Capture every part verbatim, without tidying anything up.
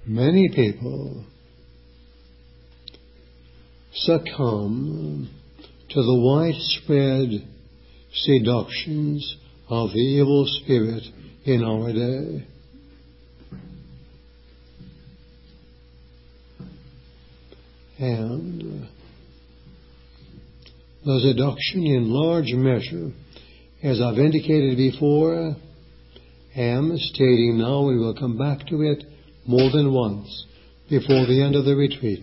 many people succumb to the widespread seductions of the evil spirit in our day. And the seduction in large measure, as I've indicated before, am stating now, we will come back to it more than once before the end of the retreat.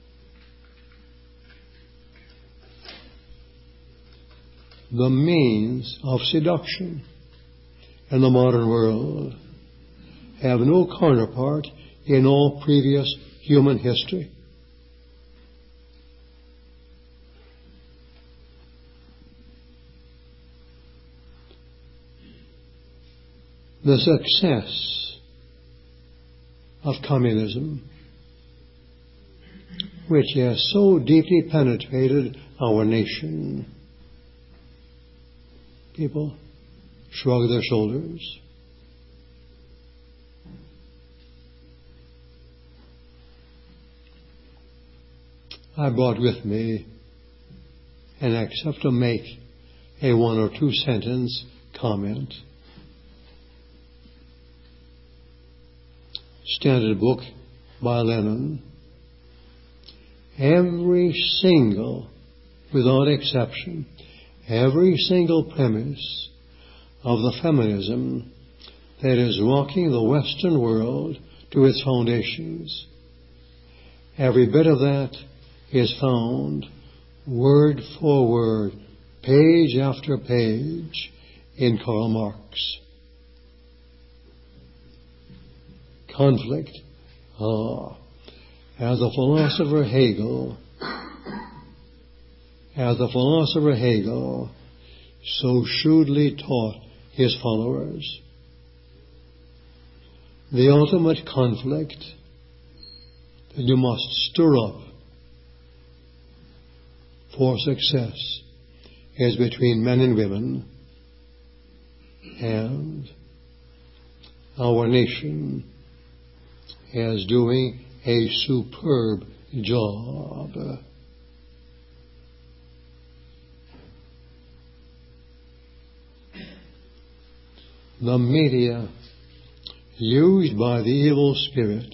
The means of seduction in the modern world have no counterpart in all previous human history. The success of communism, which has so deeply penetrated our nation. People shrug their shoulders. I brought with me an excerpt to make a one or two sentence comment. Standard book by Lenin. Every single, without exception, every single premise of the feminism that is rocking the Western world to its foundations, every bit of that is found word for word, page after page in Karl Marx. Conflict. Ah, as the philosopher Hegel, as the philosopher Hegel so shrewdly taught his followers, the ultimate conflict that you must stir up for success is between men and women, and our nation is doing a superb job. The media used by the evil spirit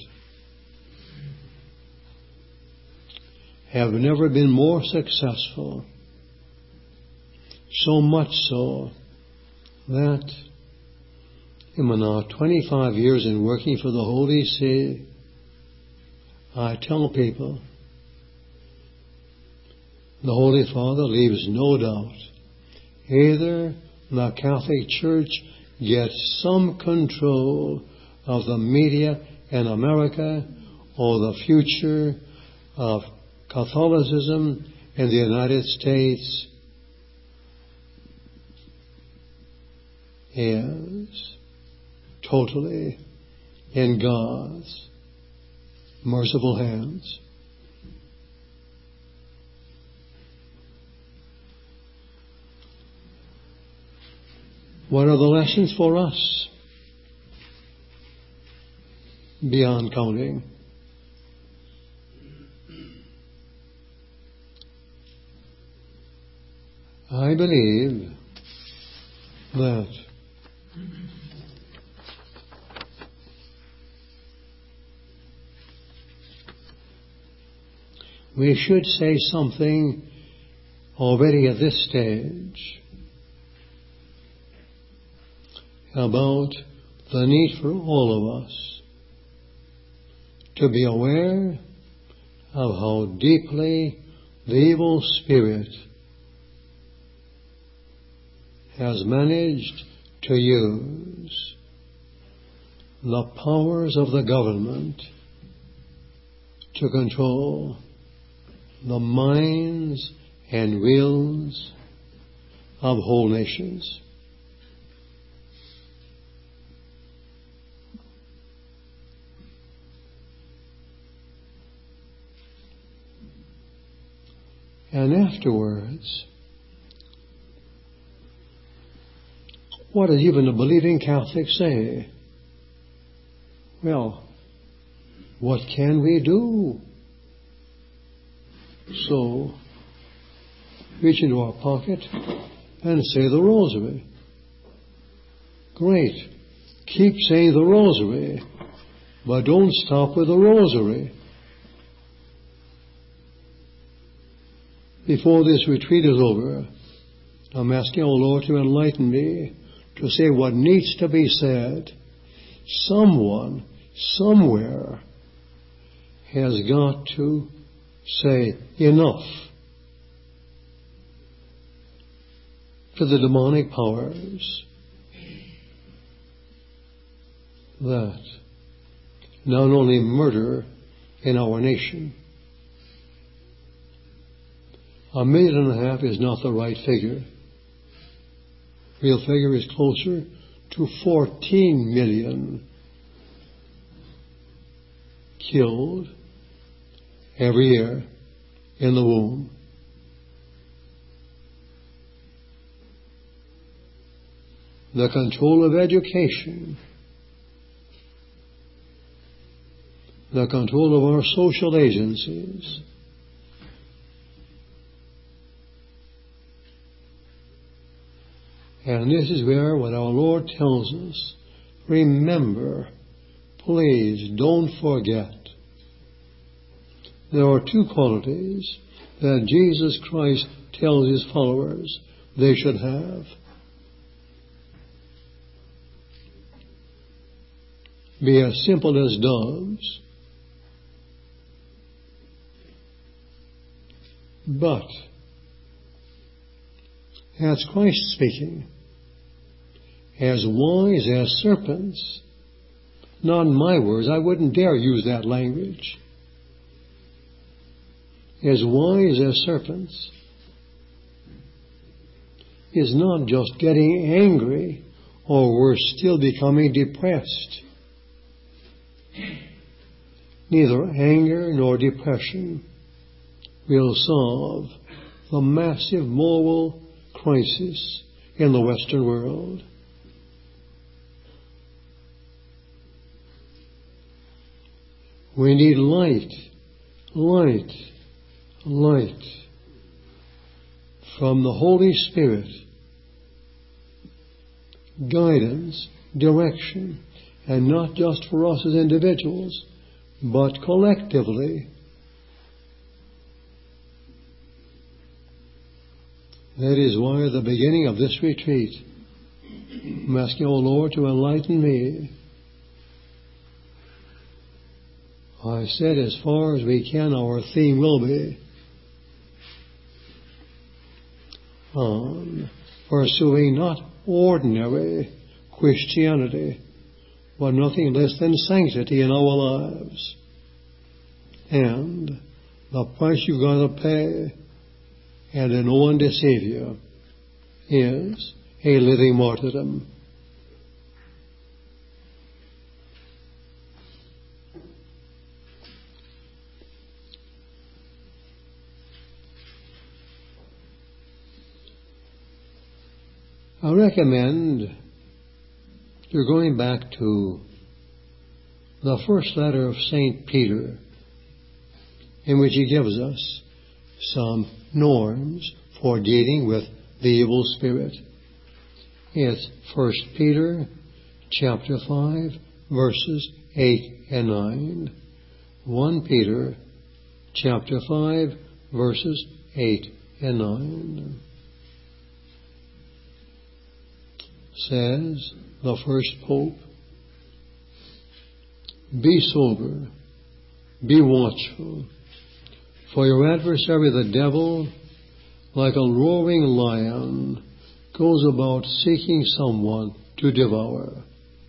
have never been more successful, so much so that in my now twenty-five years in working for the Holy See, I tell people the Holy Father leaves no doubt either the Catholic Church gets some control of the media in America or the future of Catholicism in the United States is totally in God's merciful hands. What are the lessons for us beyond counting? I believe that we should say something already at this stage about the need for all of us to be aware of how deeply the evil spirit has managed to use the powers of the government to control the minds and wills of whole nations. And afterwards, what does even the believing Catholic say? Well, What can we do? So, reach into our pocket and say the rosary. Great. Keep saying the rosary, but don't stop with the rosary. Before this retreat is over, I'm asking our Lord to enlighten me to say what needs to be said. Someone, somewhere, has got to say enough to the demonic powers that not only murder in our nation. A million and a half is not the right figure. Real figure is closer to fourteen million killed every year in the womb. The control of education, the control of our social agencies, and this is where what our Lord tells us, remember, please don't forget. There are two qualities that Jesus Christ tells his followers they should have. Be as simple as doves, but, that's Christ speaking, as wise as serpents. Not in my words, I wouldn't dare use that language. As wise as serpents is not just getting angry or worse still becoming depressed. Neither anger nor depression will solve the massive moral crisis in the Western world. We need light, light, light from the Holy Spirit, guidance, direction, and not just for us as individuals, but collectively. That is why at the beginning of this retreat, I'm asking, O Lord, to enlighten me. I said as far as we can, our theme will be on pursuing not ordinary Christianity, but nothing less than sanctity in our lives. And the price you've got to pay, and in no one deceive you, is a living martyrdom. I recommend you're going back to the first letter of Saint Peter, in which he gives us some norms for dealing with the evil spirit. It's First Peter chapter five, verses eight and nine. First Peter chapter five, verses eight and nine. Says the first Pope, be sober, be watchful, for your adversary the devil, like a roaring lion, goes about seeking someone to devour.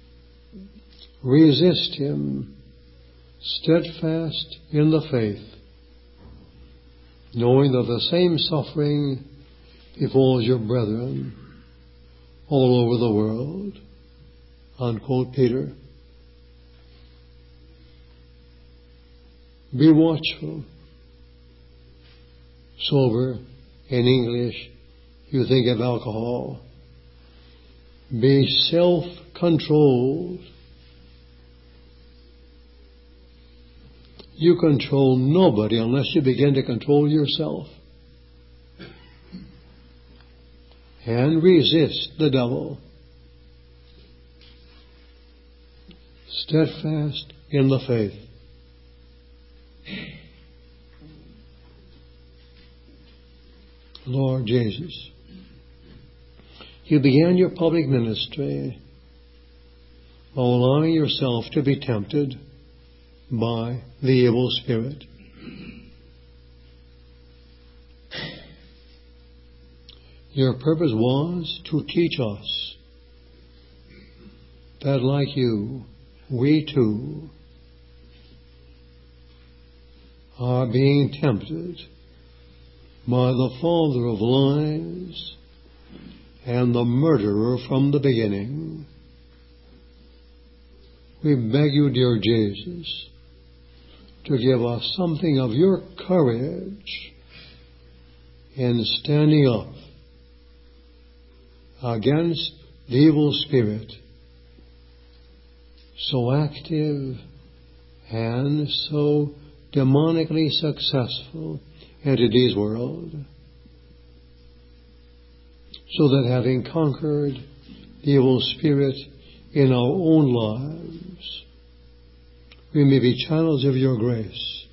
Resist him, steadfast in the faith, knowing that the same suffering befalls your brethren all over the world. Unquote Peter. Be watchful. Sober, in English, you think of alcohol. Be self-controlled. You control nobody unless you begin to control yourself. And resist the devil. Steadfast in the faith. Lord Jesus, you began your public ministry by allowing yourself to be tempted by the evil spirit. Your purpose was to teach us that, like you, we too are being tempted by the father of lies and the murderer from the beginning. We beg you, dear Jesus, to give us something of your courage in standing up against the evil spirit, so active and so demonically successful in today's world, so that having conquered the evil spirit in our own lives, we may be channels of your grace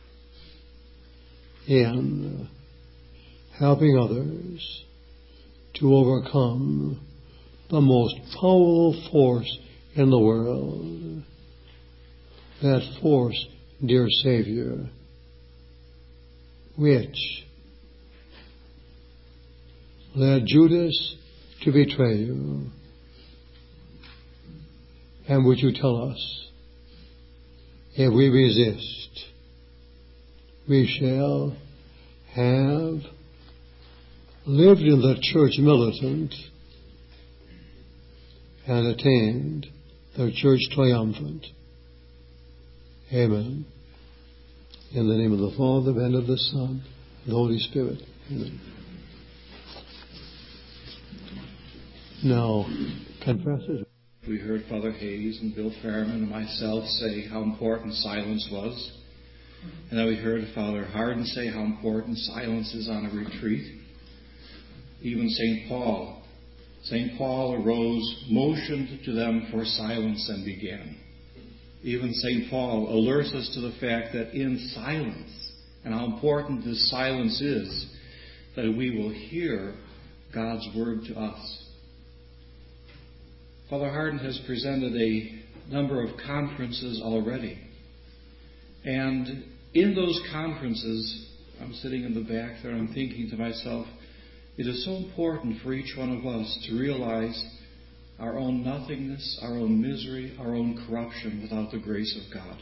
in helping others to overcome the most powerful force in the world. That force, dear Savior, which led Judas to betray you. And would you tell us, if we resist, we shall have lived in the church militant and attained the church triumphant. Amen. In the name of the Father, and of the Son, and the Holy Spirit. Amen. Now, confessors. We heard Father Hayes and Bill Fairman and myself say how important silence was. And then we heard Father Hardin say how important silence is on a retreat. Even Saint Paul. Saint Paul arose, motioned to them for silence, and began. Even Saint Paul alerts us to the fact that in silence, and how important this silence is, that we will hear God's word to us. Father Hardin has presented a number of conferences already. And in those conferences, I'm sitting in the back there, I'm thinking to myself, it is so important for each one of us to realize our own nothingness, our own misery, our own corruption without the grace of God.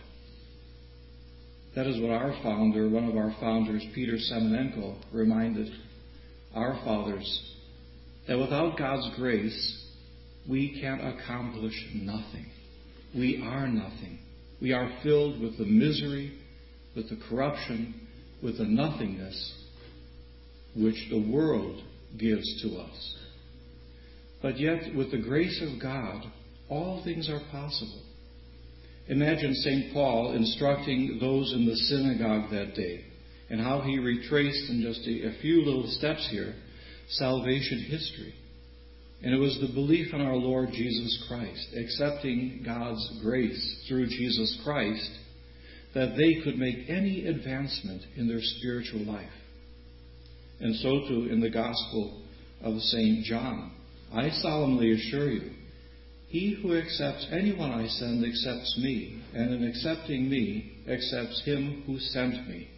That is what our founder, one of our founders, Peter Semenenko, reminded our fathers, that without God's grace, we can accomplish nothing. We are nothing. We are filled with the misery, with the corruption, with the nothingness which the world gives to us. But yet, with the grace of God, all things are possible. Imagine Saint Paul instructing those in the synagogue that day, and how he retraced in just a, a few little steps here, salvation history. And it was the belief in our Lord Jesus Christ, accepting God's grace through Jesus Christ, that they could make any advancement in their spiritual life. And so too in the Gospel of Saint John. I solemnly assure you, he who accepts anyone I send accepts me, and in accepting me accepts him who sent me.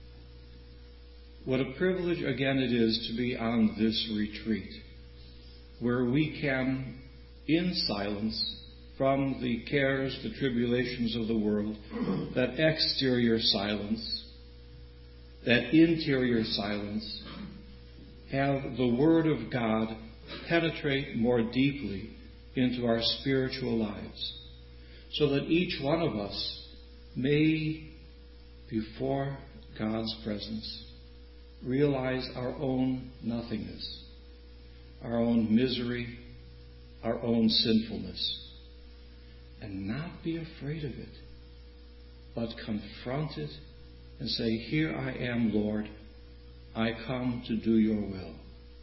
What a privilege again it is to be on this retreat, where we can, in silence, from the cares, the tribulations of the world, that exterior silence, that interior silence, have the Word of God penetrate more deeply into our spiritual lives, so that each one of us may, before God's presence, realize our own nothingness, our own misery, our own sinfulness, and not be afraid of it. but confront it and say, "Here I am, Lord. I come to do your will."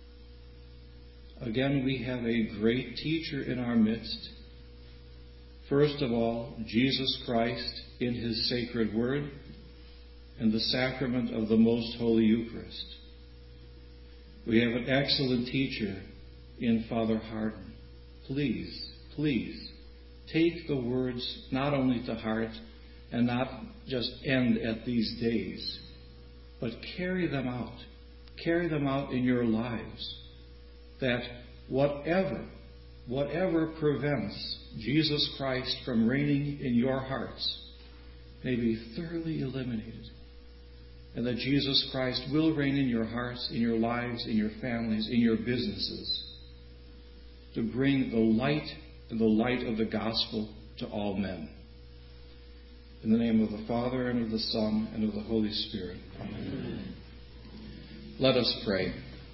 Again, we have a great teacher in our midst. First of all, Jesus Christ in his sacred word and the sacrament of the Most Holy Eucharist. We have an excellent teacher in Father Hardon. Please, please, take the words not only to heart and not just end at these days, but carry them out. Carry them out in your lives. That whatever, whatever prevents Jesus Christ from reigning in your hearts may be thoroughly eliminated. And that Jesus Christ will reign in your hearts, in your lives, in your families, in your businesses, to bring the light and the light of the gospel to all men. In the name of the Father, and of the Son, and of the Holy Spirit. Amen. Let us pray.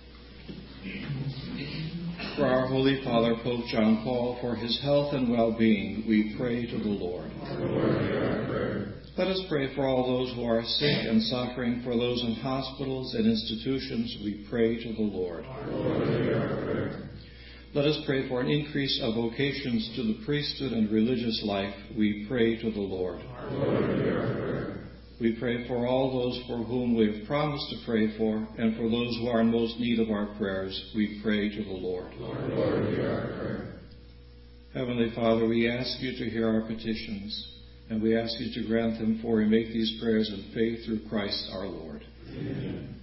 For our Holy Father, Pope John Paul, for his health and well-being, we pray to the Lord. Let us pray for all those who are sick and suffering, for those in hospitals and institutions, we pray to the Lord. Let us pray for an increase of vocations to the priesthood and religious life, we pray to the Lord. We pray for all those for whom we have promised to pray for, and for those who are in most need of our prayers, we pray to the Lord. Lord, Lord, hear our prayer. Heavenly Father, we ask you to hear our petitions, and we ask you to grant them, for we make these prayers in faith through Christ our Lord. Amen.